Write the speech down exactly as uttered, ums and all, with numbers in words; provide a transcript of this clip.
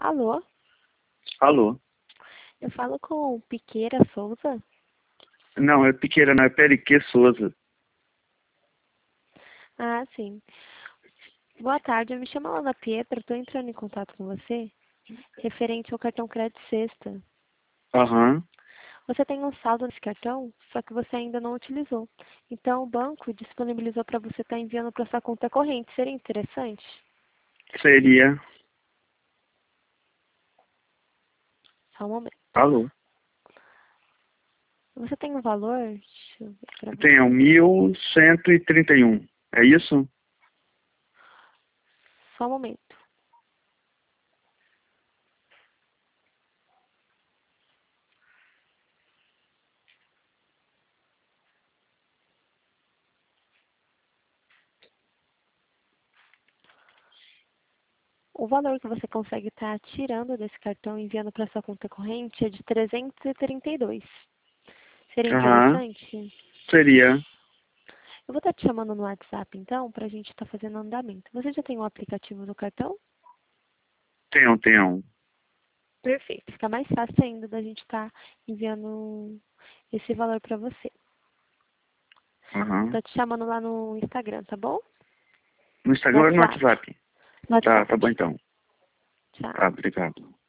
Alô? Alô? Eu falo com Piqueira Souza? Não, é Piqueira, não, é Periquê Souza. Ah, sim. Boa tarde, eu me chamo Ana Pietra, estou entrando em contato com você, referente ao cartão Crédito Sexta. Aham. Você tem um saldo nesse cartão, só que você ainda não utilizou. Então o banco disponibilizou para você estar enviando para sua conta corrente. Seria interessante? Seria. Só um momento. Alô? Você tem um valor? Deixa eu ver para você. Tenho mil cento e trinta e um. É isso? Só um momento. O valor que você consegue estar tirando desse cartão e enviando para sua conta corrente é de trezentos e trinta e dois. Seria Aham. interessante? Seria. Eu vou estar te chamando no WhatsApp, então, para a gente estar fazendo andamento. Você já tem um aplicativo no cartão? Tenho, tenho. Perfeito. Fica mais fácil ainda da gente estar enviando esse valor para você. Aham. Estou te chamando lá no Instagram, tá bom? No No Instagram ou no WhatsApp. WhatsApp? No Tá, tá WhatsApp. bom então. Tchau. Tá, obrigado.